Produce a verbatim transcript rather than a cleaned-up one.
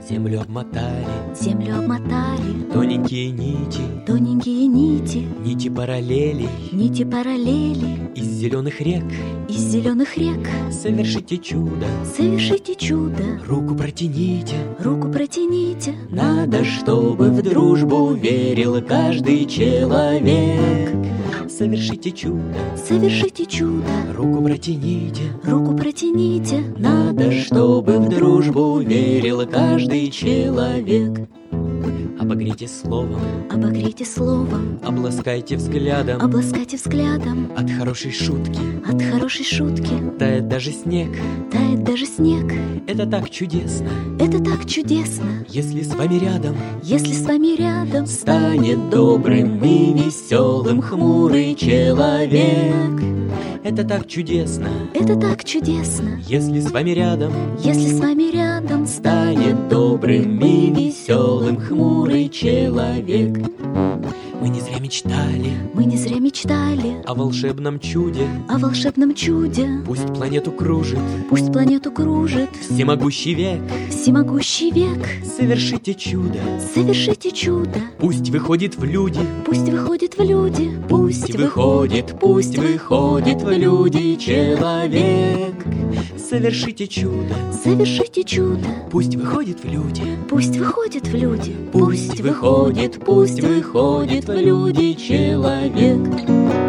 Землю обмотали, землю обмотали тоненькие нити, тоненькие нити, нити параллелей. нити параллели. Из зеленых рек Из зеленых рек совершите чудо, совершите чудо. руку протяните. Руку протяните. Надо, чтобы в дружбу верил каждый человек. Совершите чудо, Совершите чудо. руку протяните. Руку протяните. Надо, чтобы в дружбу верил каждый человек. Обогрейте словом, Обогрейте словом, обласкайте взглядом. обласкайте взглядом. От хорошей шутки От хорошей шутки тает даже снег. тает даже снег. Это так чудесно, Это так чудесно, если с вами рядом если с вами рядом станет добрым и веселым хмурый человек. Это так чудесно, Это так чудесно, если с вами рядом если с вами рядом станет добрым и веселым хмурый человек. Мы не зря мечтали Мы не зря мечтали о волшебном чуде. о волшебном чуде. Пусть планету кружит Пусть планету кружит всемогущий век. всемогущий век. Совершите чудо, Совершите чудо. пусть выходит в люди. Пусть выходит в люди. Пусть выходит, пусть выходит в люди человек. Совершите чудо, Совершите чудо. пусть выходит в люди. Пусть выходит в люди. Пусть выходит, пусть выходит в люди человек.